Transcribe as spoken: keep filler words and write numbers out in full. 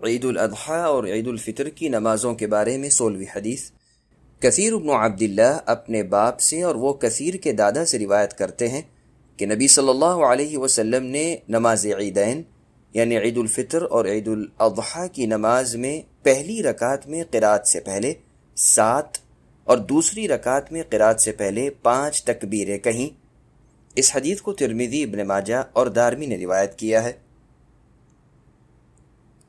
ईद उल अज़हा और ईद उल फ़ितर की नमाज़ों के बारे में सोलहवीं हदीस। कसीर इब्न अब्दिल्लाह अपने बाप से और वो कसीर के दादा से रिवायत करते हैं कि नबी सल्लल्लाहु अलैहि वसल्लम ने नमाज ईदैन यानी ईद उल फ़ितर और ईद उल अज़हा की नमाज में पहली रकात में क़िरात से पहले सात और दूसरी रकात में क़िरात से पहले पाँच तकबीरें कहीं। इस हदीस को तिर्मिज़ी, इब्न माजा और दारमी ने रिवायत किया है।